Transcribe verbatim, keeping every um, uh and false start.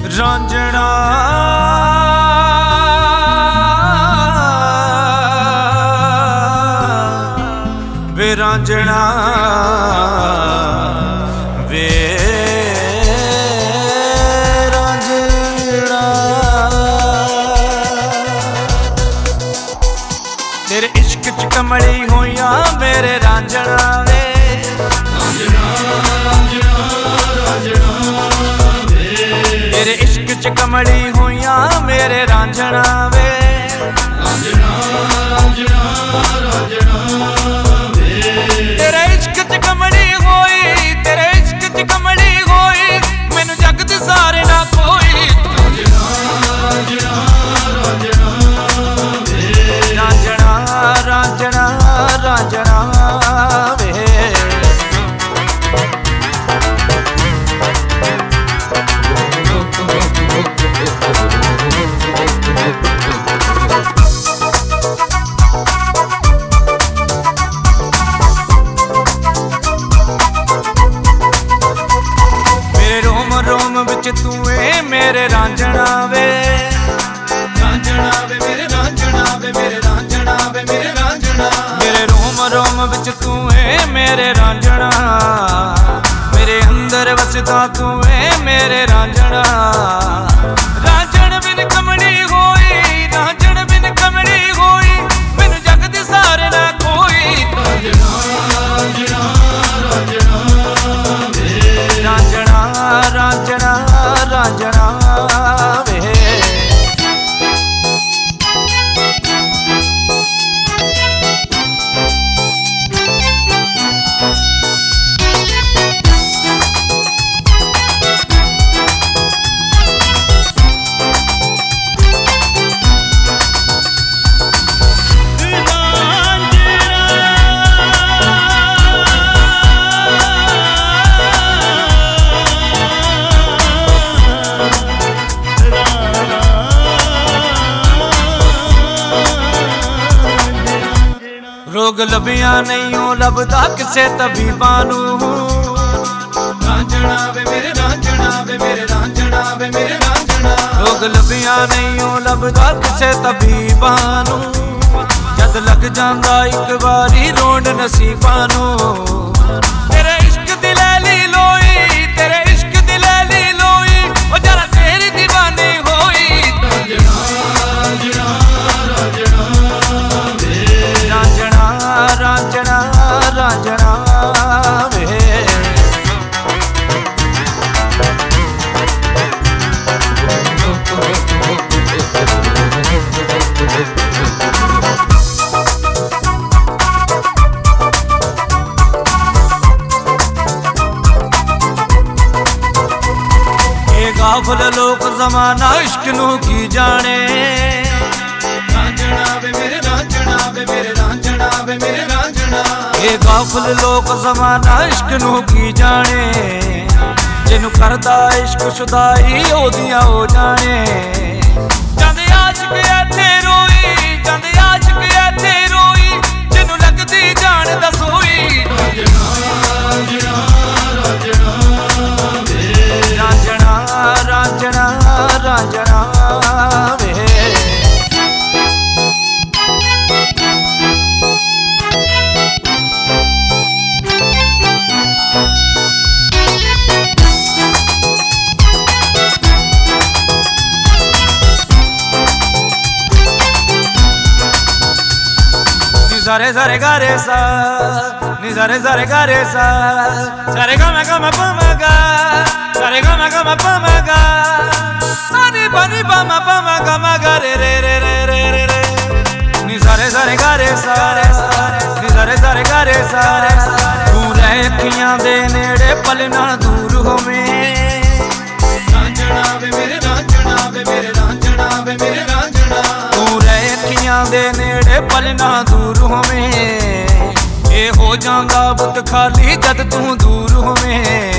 ਰਾਂਝਣਾ ਵੇ ਰਾਂਝਣਾ ਵੇ ਰਾਂਝਣਾ ਤੇਰੇ ਇਸ਼ਕ ਚ ਕਮਲੀ ਹੋਈਆਂ ਮੇਰੇ ਰਾਂਝਣਾ ਵੇ तेरे इश्क च कमली होइयां मेरे रांझना वे तेरे इश्क च कमली होई तेरे इश्क च कमली होई मैनू जग दे सारे ना कोई रांझना रांझना रांझना वे रोम विच तू ए मेरे रांझना वे रांझना वे मेरे रांझना वे मेरे रांझना वे मेरे रांझना मेरे रोम रोम विच तू ए मेरे रांझना मेरे अंदर वसदा तू ए मेरे रांझना रांझण बिन कमली होई रांझण बिन कमली होई मैनू जग दे सारे ना कोई रांझना रांझना रांझना रांझना रांझना वे रोग लभिया नहीं हो लभदा किसे तबीबा नू रांझना वे मेरे रांझना वे मेरे रांझना वे मेरे रांझना रोग लभिया नहीं हो लभदा किसे तबीबा नू जद लग जांदा इक बारी रोंड नसीबा नू तेरे इश्क दी लैली लोई तेरे इश्क दी लैली लोई ओ जरा तेरी दीवानी होई रांझना रांझना रांझना रांझना रांझना वे ये गाफल लोक जमाना इश्क नू की जाने रांझना वे मेरे रांझना वे मेरे रांझना वे मेरे रांझना ये गाफल लोक जमाना इश्क नू की जाने जिन्नू करदा इश्क शुदाई ओदियां हो जाने जांदे आशिक इत्थे रोई जांदे आशिक इत्थे रोई जिन्नू लगदी जान दसोई रांझना रांझना रांझना रांझना वे सारे सारे गारे सा नी सारे सारे गारे सा सारे गा मा गा मा पा मा गा सारे गा मा गा मा पा मा गा नी पा नी पा मा पा मा गा मा गा रे रे रे रे रे रे रे नी सारे सारे गारे सा नी सारे सारे गारे सा तू रह अखियां दे नेड़े पल ना दूर होवें रांझना वे मेरे रांझना वे मेरे रांझना वे मेरे रांझना तू रह अखियां दे नेड़े पल ना दूर होवें ए हो जांदा बुत खाली जद तू दूर होवें